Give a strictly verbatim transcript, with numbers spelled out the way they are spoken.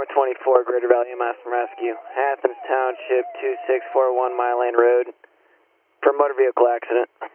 Bravo twenty-four, Greater Valley M S from Rescue. Athens Township, two six four one Mile Lane Road. For motor vehicle accident.